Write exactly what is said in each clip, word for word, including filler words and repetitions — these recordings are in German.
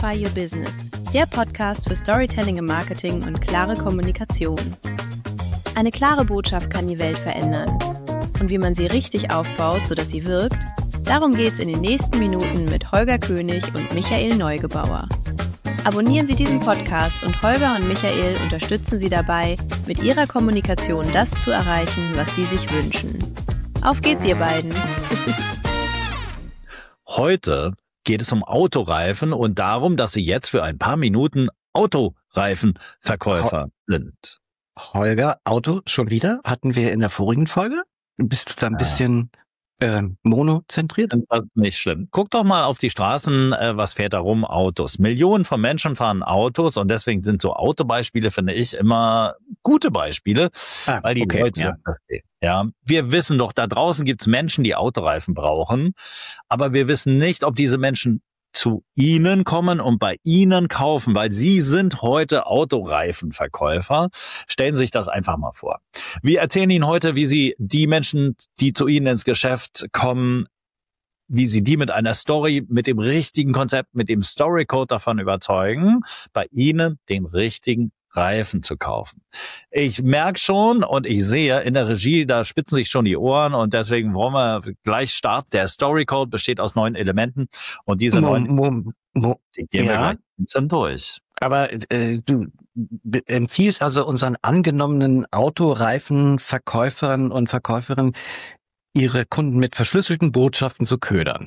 Storyfy Your Business, der Podcast für Storytelling im Marketing und klare Kommunikation. Eine klare Botschaft kann die Welt verändern. Und wie man sie richtig aufbaut, sodass sie wirkt, darum geht's in den nächsten Minuten mit Holger König und Michael Neugebauer. Abonnieren Sie diesen Podcast und Holger und Michael unterstützen Sie dabei, mit ihrer Kommunikation das zu erreichen, was Sie sich wünschen. Auf geht's, ihr beiden! Heute geht es um Autoreifen und darum, dass Sie jetzt für ein paar Minuten Autoreifenverkäufer sind. Holger, Auto schon wieder? Hatten wir in der vorigen Folge? Bist du da ein bisschen äh, monozentriert? Nicht schlimm. Guck doch mal auf die Straßen, äh, was fährt da rum? Autos. Millionen von Menschen fahren Autos und deswegen sind so Autobeispiele, finde ich, immer gute Beispiele, ah, weil die okay, Leute ja. verstehen. Ja, wir wissen doch, da draußen gibt's Menschen, die Autoreifen brauchen, aber wir wissen nicht, ob diese Menschen zu Ihnen kommen und bei Ihnen kaufen, weil Sie sind heute Autoreifenverkäufer. Stellen Sie sich das einfach mal vor. Wir erzählen Ihnen heute, wie Sie die Menschen, die zu Ihnen ins Geschäft kommen, wie Sie die mit einer Story, mit dem richtigen Konzept, mit dem Storycode davon überzeugen, bei Ihnen den richtigen Reifen zu kaufen. Ich merke schon und ich sehe in der Regie, da spitzen sich schon die Ohren und deswegen wollen wir gleich starten. Der Storycode besteht aus neun Elementen und diese Mo, neun Mo, Mo, die gehen ja. wir gleich durch. Aber äh, du empfiehlst also unseren angenommenen Autoreifenverkäufern und Verkäuferinnen, ihre Kunden mit verschlüsselten Botschaften zu ködern.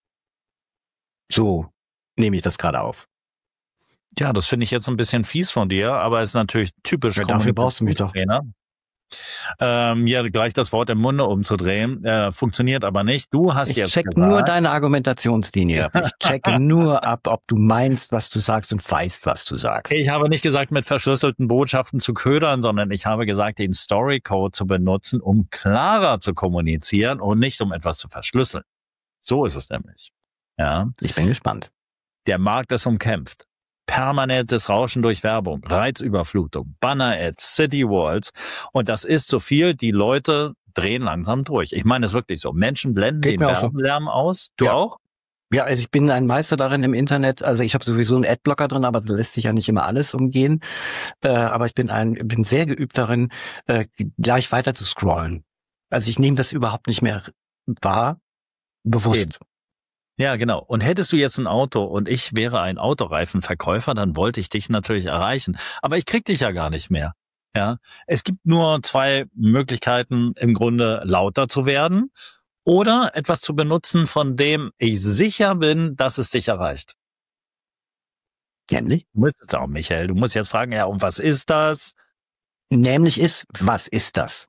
So nehme ich das gerade auf. Ja, das finde ich jetzt ein bisschen fies von dir, aber es ist natürlich typisch. Ja, dafür brauchst du mich doch. Ähm, ja, gleich das Wort im Munde umzudrehen, äh, funktioniert aber nicht. Du hast ich jetzt check gesagt, nur deine Argumentationslinie. Ich checke nur ab, ob du meinst, was du sagst und weißt, was du sagst. Ich habe nicht gesagt, mit verschlüsselten Botschaften zu ködern, sondern ich habe gesagt, den Storycode zu benutzen, um klarer zu kommunizieren und nicht um etwas zu verschlüsseln. So ist es nämlich. Ja. Ich bin gespannt. Der Markt ist umkämpft. Permanentes Rauschen durch Werbung, Reizüberflutung, Banner-Ads, City-Walls und das ist so viel, die Leute drehen langsam durch. Ich meine es wirklich so. Menschen blenden Geht den Werbenlärm so. aus. Du ja. auch? Ja, also ich bin ein Meister darin im Internet. Also ich habe sowieso einen Adblocker drin, aber da lässt sich ja nicht immer alles umgehen. Äh, aber ich bin ein bin sehr geübt darin, äh, gleich weiter zu scrollen. Also ich nehme das überhaupt nicht mehr wahr, bewusst. Eben. Ja, genau. Und hättest du jetzt ein Auto und ich wäre ein Autoreifenverkäufer, dann wollte ich dich natürlich erreichen. Aber ich krieg dich ja gar nicht mehr. Ja, es gibt nur zwei Möglichkeiten, im Grunde lauter zu werden oder etwas zu benutzen, von dem ich sicher bin, dass es dich erreicht. Nämlich? Du musst jetzt auch, Michael, du musst jetzt fragen, ja, und was ist das? Nämlich ist, was ist das?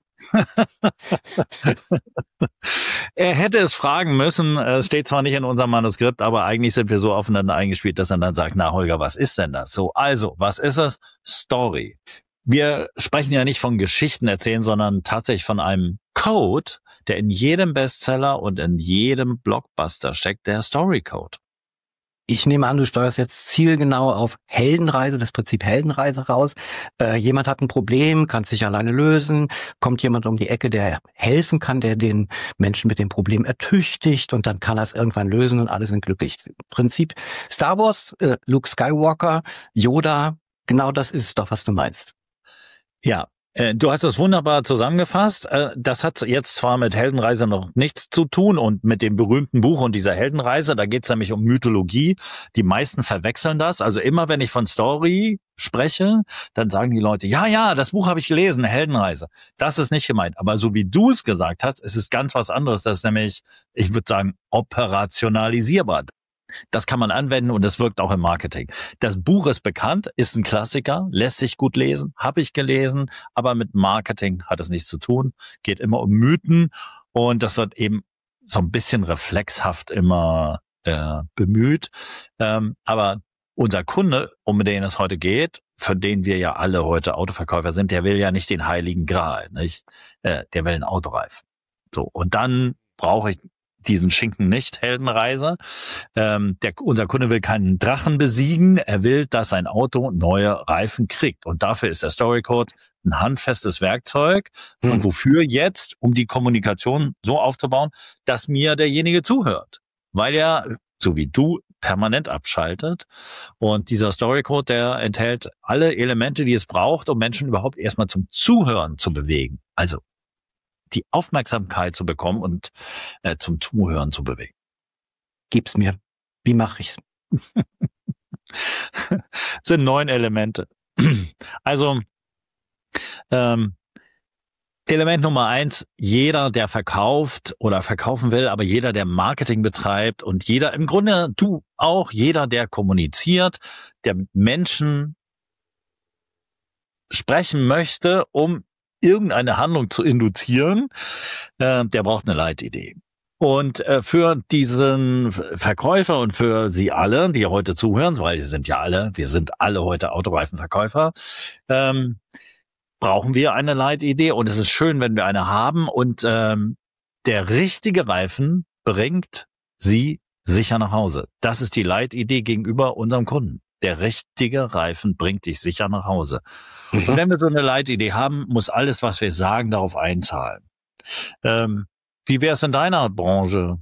Er hätte es fragen müssen, es steht zwar nicht in unserem Manuskript, aber eigentlich sind wir so aufeinander eingespielt, dass er dann sagt, na Holger, was ist denn das? So, also, was ist es? Story. Wir sprechen ja nicht von Geschichten erzählen, sondern tatsächlich von einem Code, der in jedem Bestseller und in jedem Blockbuster steckt, der Storycode. Ich nehme an, du steuerst jetzt zielgenau auf Heldenreise, das Prinzip Heldenreise raus. Äh, jemand hat ein Problem, kann es sich alleine lösen, kommt jemand um die Ecke, der helfen kann, der den Menschen mit dem Problem ertüchtigt und dann kann er es irgendwann lösen und alle sind glücklich. Prinzip Star Wars, äh, Luke Skywalker, Yoda, genau das ist es doch, was du meinst. Ja. Du hast es wunderbar zusammengefasst. Das hat jetzt zwar mit Heldenreise noch nichts zu tun und mit dem berühmten Buch und dieser Heldenreise, da geht es nämlich um Mythologie. Die meisten verwechseln das. Also immer, wenn ich von Story spreche, dann sagen die Leute, ja, ja, das Buch habe ich gelesen, Heldenreise. Das ist nicht gemeint. Aber so wie du es gesagt hast, ist es ganz was anderes. Das ist nämlich, ich würde sagen, operationalisierbar. Das kann man anwenden und das wirkt auch im Marketing. Das Buch ist bekannt, ist ein Klassiker, lässt sich gut lesen, habe ich gelesen, aber mit Marketing hat es nichts zu tun, geht immer um Mythen und das wird eben so ein bisschen reflexhaft immer äh, bemüht. Ähm, aber unser Kunde, um den es heute geht, für den wir ja alle heute Autoverkäufer sind, der will ja nicht den heiligen Gral, nicht? Äh, der will einen Autoreifen. So, und dann brauche ich diesen Schinken nicht, Heldenreise. Ähm, der, unser Kunde will keinen Drachen besiegen, er will, dass sein Auto neue Reifen kriegt. Und dafür ist der Storycode ein handfestes Werkzeug. Hm. Und wofür jetzt? Um die Kommunikation so aufzubauen, dass mir derjenige zuhört. Weil er, so wie du, permanent abschaltet. Und dieser Storycode, der enthält alle Elemente, die es braucht, um Menschen überhaupt erstmal zum Zuhören zu bewegen. Also die Aufmerksamkeit zu bekommen und äh, zum Zuhören zu bewegen. Gib's mir. Wie mache ich's? Das sind neun Elemente. Also ähm, Element Nummer eins, jeder, der verkauft oder verkaufen will, aber jeder, der Marketing betreibt und jeder, im Grunde du auch, jeder, der kommuniziert, der Menschen sprechen möchte, um irgendeine Handlung zu induzieren, äh, der braucht eine Leitidee. Und äh, für diesen Verkäufer und für Sie alle, die heute zuhören, weil Sie sind ja alle, wir sind alle heute Autoreifenverkäufer, ähm, brauchen wir eine Leitidee. Und es ist schön, wenn wir eine haben. Und ähm, der richtige Reifen bringt Sie sicher nach Hause. Das ist die Leitidee gegenüber unserem Kunden. Der richtige Reifen bringt dich sicher nach Hause. Mhm. Und wenn wir so eine Leitidee haben, muss alles, was wir sagen, darauf einzahlen. Ähm, Wie wäre es in deiner Branche?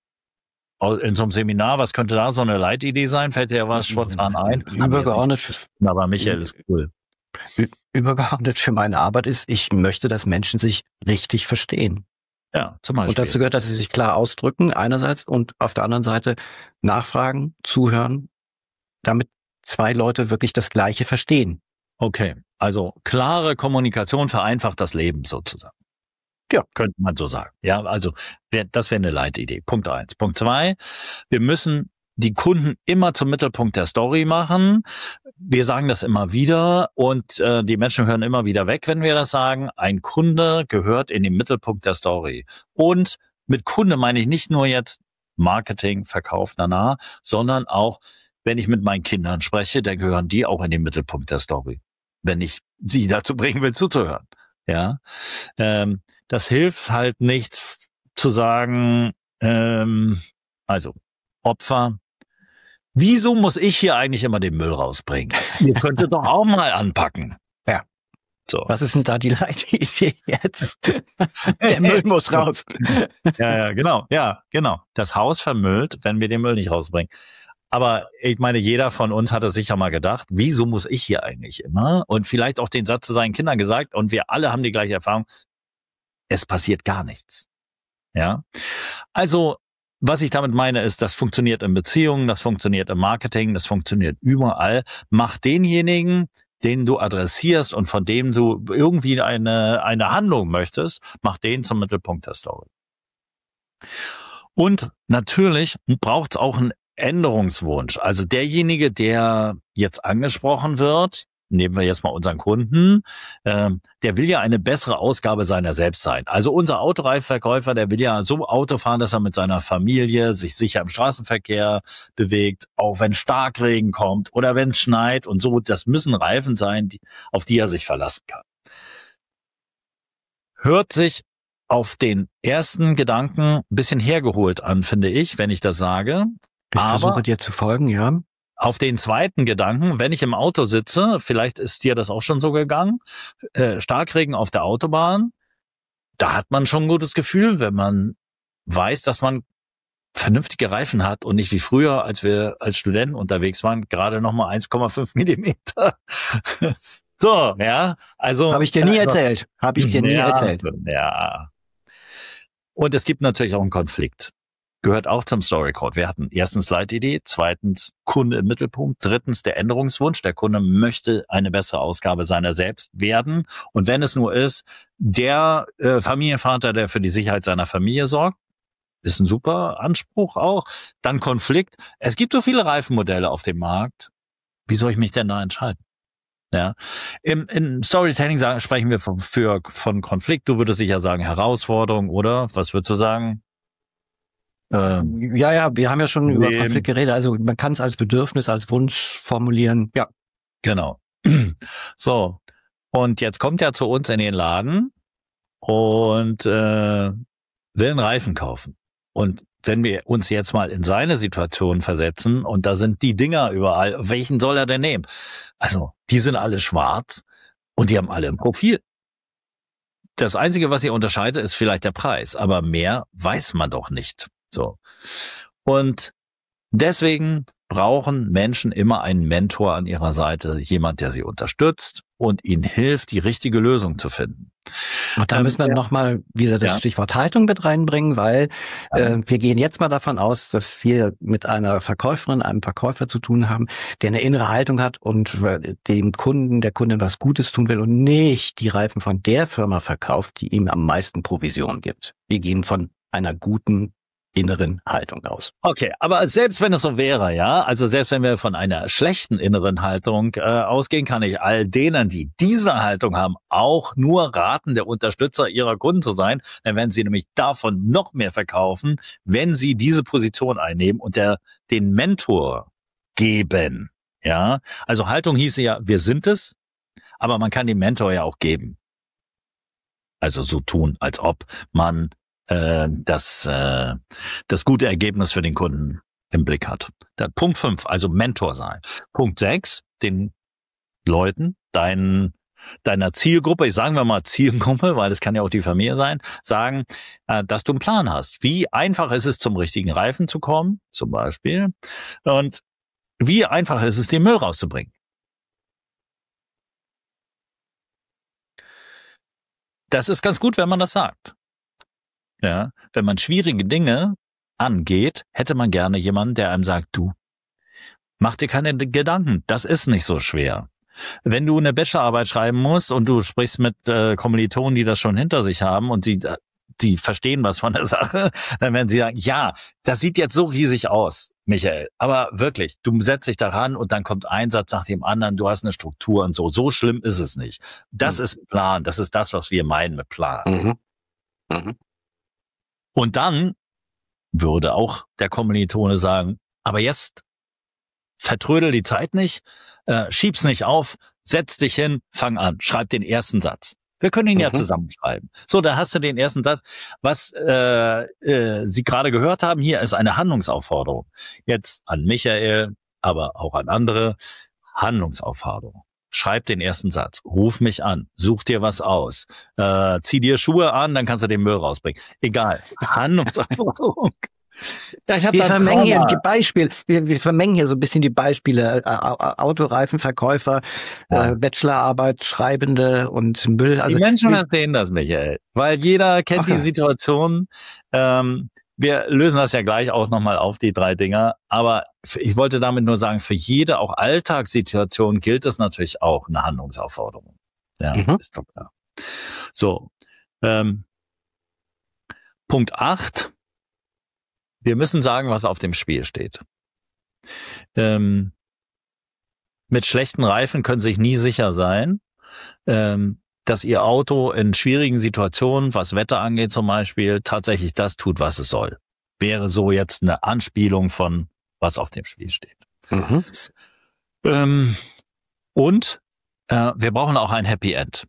In so einem Seminar, was könnte da so eine Leitidee sein? Fällt dir ja was spontan ein? Übergeordnet. Aber Michael ist cool. Übergeordnet für meine Arbeit ist, ich möchte, dass Menschen sich richtig verstehen. Ja, zum Beispiel. Und dazu gehört, dass sie sich klar ausdrücken, einerseits, und auf der anderen Seite nachfragen, zuhören, damit zwei Leute wirklich das Gleiche verstehen. Okay, also klare Kommunikation vereinfacht das Leben sozusagen. Ja, könnte man so sagen. Ja, also wär, das wäre eine Leitidee. Punkt eins. Punkt zwei, wir müssen die Kunden immer zum Mittelpunkt der Story machen. Wir sagen das immer wieder und äh, die Menschen hören immer wieder weg, wenn wir das sagen. Ein Kunde gehört in den Mittelpunkt der Story. Und mit Kunde meine ich nicht nur jetzt Marketing, Verkauf, nana, sondern auch, wenn ich mit meinen Kindern spreche, dann gehören die auch in den Mittelpunkt der Story. Wenn ich sie dazu bringen will, zuzuhören. Ja, ähm, das hilft halt nicht zu sagen, ähm, also Opfer, wieso muss ich hier eigentlich immer den Müll rausbringen? Ihr könntet doch auch mal anpacken. Ja. So. Was ist denn da die Leitidee jetzt? Der Müll muss raus. Ja, ja, genau. Ja, genau. Das Haus vermüllt, wenn wir den Müll nicht rausbringen. Aber ich meine, jeder von uns hat es sicher mal gedacht, wieso muss ich hier eigentlich immer? Und vielleicht auch den Satz zu seinen Kindern gesagt, und wir alle haben die gleiche Erfahrung, es passiert gar nichts. Ja. Also, was ich damit meine, ist, das funktioniert in Beziehungen, das funktioniert im Marketing, das funktioniert überall. Mach denjenigen, den du adressierst und von dem du irgendwie eine, eine Handlung möchtest, mach den zum Mittelpunkt der Story. Und natürlich braucht es auch einen Änderungswunsch. Also derjenige, der jetzt angesprochen wird, nehmen wir jetzt mal unseren Kunden, ähm, der will ja eine bessere Ausgabe seiner selbst sein. Also unser Autoreifenverkäufer, der will ja so Auto fahren, dass er mit seiner Familie sich sicher im Straßenverkehr bewegt, auch wenn Starkregen kommt oder wenn es schneit und so. Das müssen Reifen sein, die, auf die er sich verlassen kann. Hört sich auf den ersten Gedanken ein bisschen hergeholt an, finde ich, wenn ich das sage. Ich Aber versuche dir zu folgen, ja. Auf den zweiten Gedanken, wenn ich im Auto sitze, vielleicht ist dir das auch schon so gegangen, äh, Starkregen auf der Autobahn, da hat man schon ein gutes Gefühl, wenn man weiß, dass man vernünftige Reifen hat und nicht wie früher, als wir als Studenten unterwegs waren, gerade nochmal eins Komma fünf Millimeter. So, ja, also. Habe ich dir nie also, erzählt. Habe ich dir nie ja, erzählt. Ja. Und es gibt natürlich auch einen Konflikt. Gehört auch zum Storycode. Wir hatten erstens Leitidee, zweitens Kunde im Mittelpunkt, drittens der Änderungswunsch. Der Kunde möchte eine bessere Ausgabe seiner selbst werden. Und wenn es nur ist, der äh, Familienvater, der für die Sicherheit seiner Familie sorgt, ist ein super Anspruch auch. Dann Konflikt. Es gibt so viele Reifenmodelle auf dem Markt. Wie soll ich mich denn da entscheiden? Ja, im, im Storytelling sagen, sprechen wir von, für, von Konflikt. Du würdest sicher sagen Herausforderung, oder? Was würdest du sagen? Ähm, ja, ja, wir haben ja schon über Konflikt geredet. Also man kann es als Bedürfnis, als Wunsch formulieren. Ja, genau. So, und jetzt kommt er zu uns in den Laden und äh, will einen Reifen kaufen. Und wenn wir uns jetzt mal in seine Situation versetzen und da sind die Dinger überall, welchen soll er denn nehmen? Also, die sind alle schwarz und die haben alle ein Profil. Das Einzige, was sie unterscheidet, ist vielleicht der Preis, aber mehr weiß man doch nicht. So. Und deswegen brauchen Menschen immer einen Mentor an ihrer Seite, jemand, der sie unterstützt und ihnen hilft, die richtige Lösung zu finden. Und da ähm, müssen wir ja. nochmal wieder das ja. Stichwort Haltung mit reinbringen, weil ja. äh, wir gehen jetzt mal davon aus, dass wir mit einer Verkäuferin, einem Verkäufer zu tun haben, der eine innere Haltung hat und dem Kunden, der Kundin was Gutes tun will und nicht die Reifen von der Firma verkauft, die ihm am meisten Provision gibt. Wir gehen von einer guten inneren Haltung aus. Okay, aber selbst wenn es so wäre, ja, also selbst wenn wir von einer schlechten inneren Haltung äh, ausgehen, kann ich all denen, die diese Haltung haben, auch nur raten, der Unterstützer ihrer Kunden zu sein. Dann werden sie nämlich davon noch mehr verkaufen, wenn sie diese Position einnehmen und der den Mentor geben. Ja, also Haltung hieße ja, wir sind es, aber man kann den Mentor ja auch geben. Also so tun, als ob man das äh, das gute Ergebnis für den Kunden im Blick hat. Da, Punkt fünf, also Mentor sein. Punkt sechs, den Leuten, deinen, deiner Zielgruppe, ich sagen wir mal Zielgruppe, weil das kann ja auch die Familie sein, sagen, äh, dass du einen Plan hast. Wie einfach ist es, zum richtigen Reifen zu kommen, zum Beispiel, und wie einfach ist es, den Müll rauszubringen. Das ist ganz gut, wenn man das sagt. Ja, wenn man schwierige Dinge angeht, hätte man gerne jemanden, der einem sagt, du, mach dir keine Gedanken, das ist nicht so schwer. Wenn du eine Bachelorarbeit schreiben musst und du sprichst mit äh, Kommilitonen, die das schon hinter sich haben und die, die verstehen was von der Sache, dann werden sie sagen, ja, das sieht jetzt so riesig aus, Michael, aber wirklich, du setzt dich daran und dann kommt ein Satz nach dem anderen, du hast eine Struktur und so, so schlimm ist es nicht. Das mhm. ist ein Plan, das ist das, was wir meinen mit Plan. Mhm. Mhm. Und dann würde auch der Kommilitone sagen, aber jetzt vertrödel die Zeit nicht, äh, schieb's nicht auf, setz dich hin, fang an, schreib den ersten Satz. Wir können ihn mhm. ja zusammenschreiben. So, da hast du den ersten Satz. Was äh, äh, Sie gerade gehört haben, hier ist eine Handlungsaufforderung. Jetzt an Michael, aber auch an andere, Handlungsaufforderung. Schreib den ersten Satz, ruf mich an, such dir was aus, äh, zieh dir Schuhe an, dann kannst du den Müll rausbringen. Egal, Handlungsaufforderung. Ja, ich hab wir vermengen hier die Beispiele, wir, wir vermengen hier so ein bisschen die Beispiele, äh, Autoreifenverkäufer, ja. äh, Bachelorarbeit, Schreibende und Müll. Also die Menschen verstehen das, Michael, weil jeder kennt okay. die Situation. Ähm, wir lösen das ja gleich auch nochmal auf, die drei Dinger. Aber ich wollte damit nur sagen, für jede auch Alltagssituation gilt es natürlich auch eine Handlungsaufforderung. Ja, mhm. ist doch klar. So, ähm, Punkt acht. Wir müssen sagen, was auf dem Spiel steht. Ähm, mit schlechten Reifen können Sie sich nie sicher sein, ähm, dass Ihr Auto in schwierigen Situationen, was Wetter angeht zum Beispiel, tatsächlich das tut, was es soll. Wäre so jetzt eine Anspielung von, was auf dem Spiel steht. Mhm. Ähm, und äh, wir brauchen auch ein Happy End.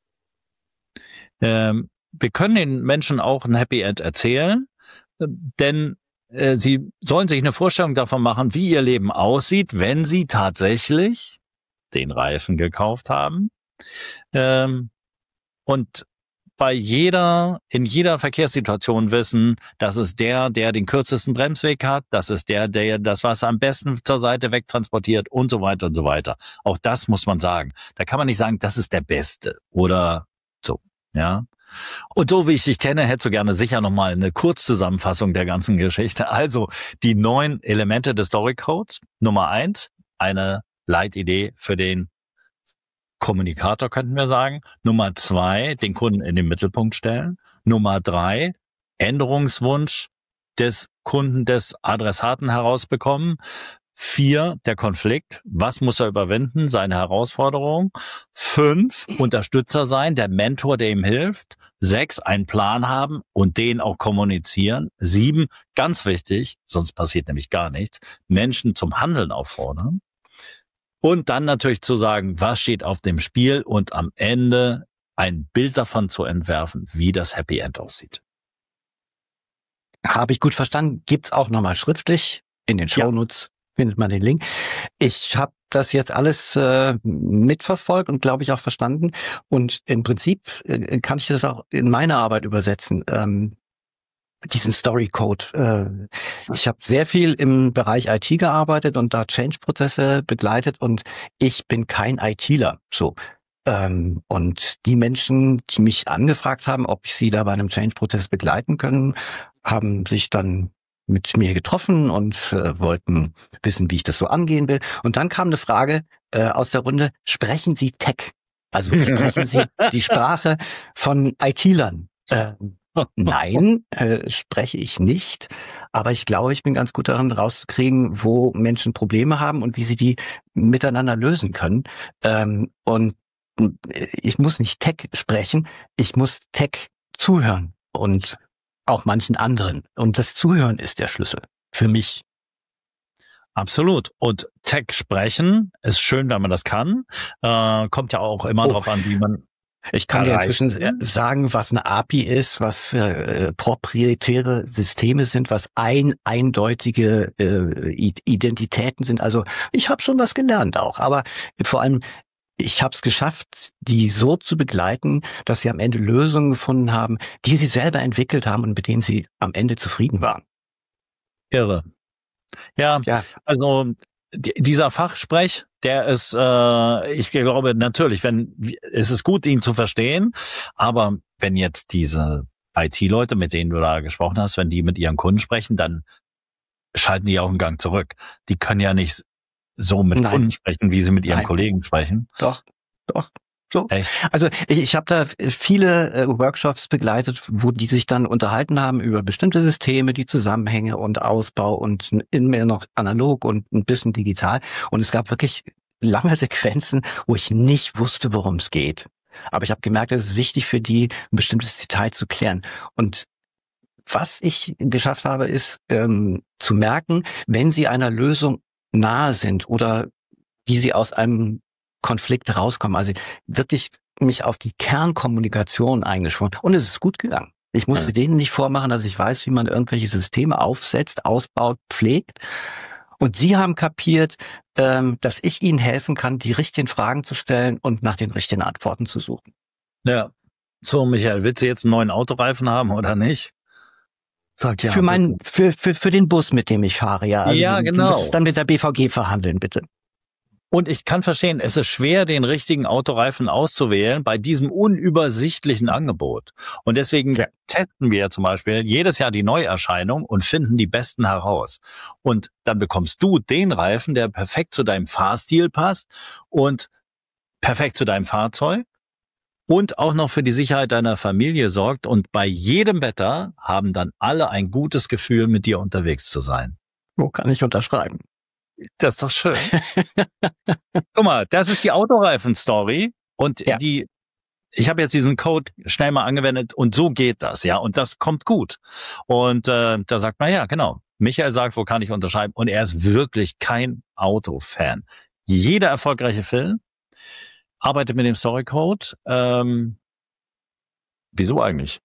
Ähm, wir können den Menschen auch ein Happy End erzählen, denn äh, sie sollen sich eine Vorstellung davon machen, wie ihr Leben aussieht, wenn sie tatsächlich den Reifen gekauft haben. Ähm, und bei jeder, in jeder Verkehrssituation wissen, das ist der, der den kürzesten Bremsweg hat, das ist der, der das Wasser am besten zur Seite wegtransportiert und so weiter und so weiter. Auch das muss man sagen. Da kann man nicht sagen, das ist der Beste oder so, ja. Und so wie ich dich kenne, hättest du gerne sicher nochmal eine Kurzzusammenfassung der ganzen Geschichte. Also die neun Elemente des Story Codes. Nummer eins, eine Leitidee für den Kommunikator, könnten wir sagen. Nummer zwei, den Kunden in den Mittelpunkt stellen. Nummer drei, Änderungswunsch des Kunden, des Adressaten herausbekommen. Vier, der Konflikt. Was muss er überwinden? Seine Herausforderung. Fünf, Unterstützer sein, der Mentor, der ihm hilft. Sechs, einen Plan haben und den auch kommunizieren. Sieben, ganz wichtig, sonst passiert nämlich gar nichts, Menschen zum Handeln auffordern. Und dann natürlich zu sagen, was steht auf dem Spiel und am Ende ein Bild davon zu entwerfen, wie das Happy End aussieht. Habe ich gut verstanden. Gibt's auch nochmal schriftlich in den Shownotes. Ja. Findet man den Link. Ich habe das jetzt alles äh, mitverfolgt und glaube ich auch verstanden. Und im Prinzip äh, kann ich das auch in meine Arbeit übersetzen. Ähm, diesen Story Code. Äh, ich habe sehr viel im Bereich I T gearbeitet und da Change-Prozesse begleitet und ich bin kein ITler. So. Ähm, und die Menschen, die mich angefragt haben, ob ich sie da bei einem Change-Prozess begleiten können, haben sich dann mit mir getroffen und äh, wollten wissen, wie ich das so angehen will. Und dann kam eine Frage äh, aus der Runde: Sprechen Sie Tech? Also sprechen Sie die Sprache von ITlern? Äh, nein, äh, spreche ich nicht. Aber ich glaube, ich bin ganz gut daran, rauszukriegen, wo Menschen Probleme haben und wie sie die miteinander lösen können. Ähm, und ich muss nicht Tech sprechen, ich muss Tech zuhören und auch manchen anderen. Und das Zuhören ist der Schlüssel für mich. Absolut. Und Tech sprechen ist schön, wenn man das kann. Äh, kommt ja auch immer Oh. drauf an, wie man Ich kann dir erreicht. inzwischen sagen, was eine A P I ist, was äh, proprietäre Systeme sind, was ein eindeutige äh, Identitäten sind. Also ich habe schon was gelernt auch. Aber vor allem, ich habe es geschafft, die so zu begleiten, dass sie am Ende Lösungen gefunden haben, die sie selber entwickelt haben und mit denen sie am Ende zufrieden waren. Irre. Ja, Ja. also die, dieser Fachsprech, der ist, äh, ich glaube natürlich, wenn es ist gut, ihn zu verstehen, aber wenn jetzt diese I T-Leute, mit denen du da gesprochen hast, wenn die mit ihren Kunden sprechen, dann schalten die auch einen Gang zurück. Die können ja nicht so mit Nein. Kunden sprechen, wie sie mit ihren Nein. Kollegen sprechen. Doch, doch. So. Echt? Also ich, ich habe da viele äh, Workshops begleitet, wo die sich dann unterhalten haben über bestimmte Systeme, die Zusammenhänge und Ausbau und immer noch analog und ein bisschen digital. Und es gab wirklich lange Sequenzen, wo ich nicht wusste, worum es geht. Aber ich habe gemerkt, es ist wichtig für die, ein bestimmtes Detail zu klären. Und was ich geschafft habe, ist ähm, zu merken, wenn sie einer Lösung nahe sind oder wie sie aus einem Konflikt rauskommen. Also wirklich mich auf die Kernkommunikation eingeschworen. Und es ist gut gegangen. Ich musste ja. denen nicht vormachen, dass ich weiß, wie man irgendwelche Systeme aufsetzt, ausbaut, pflegt. Und sie haben kapiert, ähm, dass ich ihnen helfen kann, die richtigen Fragen zu stellen und nach den richtigen Antworten zu suchen. Ja. So, Michael, willst du jetzt einen neuen Autoreifen haben oder nicht? Sag ja. Für meinen, für, für, für den Bus, mit dem ich fahre, ja. Also ja, du, genau. Du musst es dann mit der B V G verhandeln, bitte. Und ich kann verstehen, es ist schwer, den richtigen Autoreifen auszuwählen bei diesem unübersichtlichen Angebot. Und deswegen ja. testen wir zum Beispiel jedes Jahr die Neuerscheinung und finden die besten heraus. Und dann bekommst du den Reifen, der perfekt zu deinem Fahrstil passt und perfekt zu deinem Fahrzeug und auch noch für die Sicherheit deiner Familie sorgt. Und bei jedem Wetter haben dann alle ein gutes Gefühl, mit dir unterwegs zu sein. Wo kann ich unterschreiben? Das ist doch schön. Guck mal, das ist die Autoreifen-Story und ja. die, ich habe jetzt diesen Code schnell mal angewendet und so geht das, ja, und das kommt gut. Und äh, da sagt man, ja, genau, Michael sagt, wo kann ich unterschreiben? Und er ist wirklich kein Autofan. Jeder erfolgreiche Film arbeitet mit dem Story-Code. Ähm, wieso eigentlich?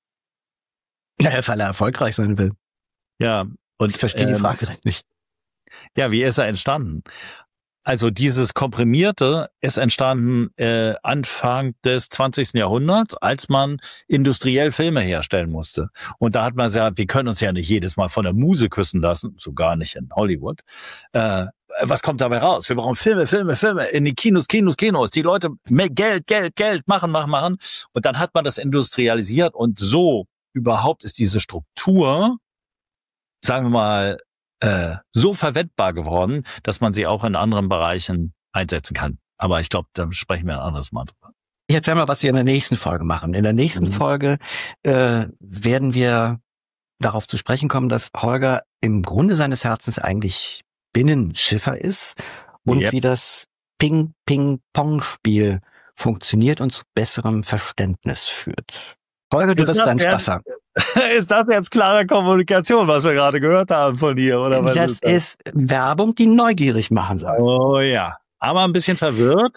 Ja, weil er erfolgreich sein will. Ja. Und ich verstehe ähm, die Frage nicht. Ja, wie ist er entstanden? Also dieses Komprimierte ist entstanden äh, Anfang des zwanzigsten Jahrhunderts, als man industriell Filme herstellen musste. Und da hat man gesagt, wir können uns ja nicht jedes Mal von der Muse küssen lassen, sogar nicht in Hollywood. Äh, was kommt dabei raus? Wir brauchen Filme, Filme, Filme, in die Kinos, Kinos, Kinos. Die Leute mehr Geld, Geld, Geld machen, machen, machen. Und dann hat man das industrialisiert und so überhaupt ist diese Struktur, sagen wir mal, äh, so verwendbar geworden, dass man sie auch in anderen Bereichen einsetzen kann. Aber ich glaube, da sprechen wir ein anderes Mal drüber. Ich erzähl mal, was wir in der nächsten Folge machen. In der nächsten mhm. Folge äh, werden wir darauf zu sprechen kommen, dass Holger im Grunde seines Herzens eigentlich Binnenschiffer ist und yep. wie das Ping-Ping-Pong-Spiel funktioniert und zu besserem Verständnis führt. Holger, du ist wirst deinen Spaß haben. Ist das jetzt klare Kommunikation, was wir gerade gehört haben von dir? Oder was das ist das? ist Werbung, die neugierig machen soll. Oh ja, aber ein bisschen verwirrt.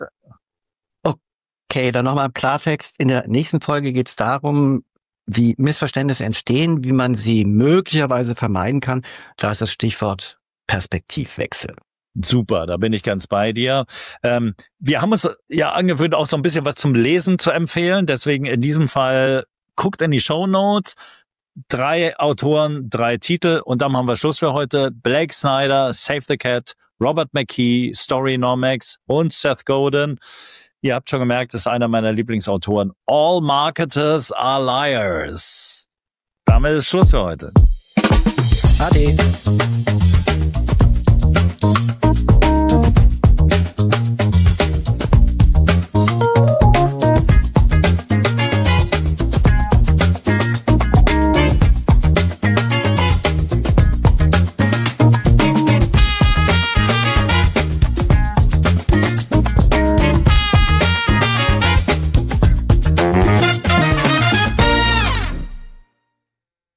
Okay, dann nochmal im Klartext. In der nächsten Folge geht es darum, wie Missverständnisse entstehen, wie man sie möglicherweise vermeiden kann. Da ist das Stichwort Perspektivwechsel. Super, da bin ich ganz bei dir. Ähm, wir haben uns ja angewöhnt, auch so ein bisschen was zum Lesen zu empfehlen. Deswegen in diesem Fall guckt in die Shownotes. Drei Autoren, drei Titel und dann haben wir Schluss für heute. Blake Snyder, Save the Cat, Robert McKee, Storynomics und Seth Godin. Ihr habt schon gemerkt, das ist einer meiner Lieblingsautoren. All Marketers are Liars. Damit ist Schluss für heute. Ade.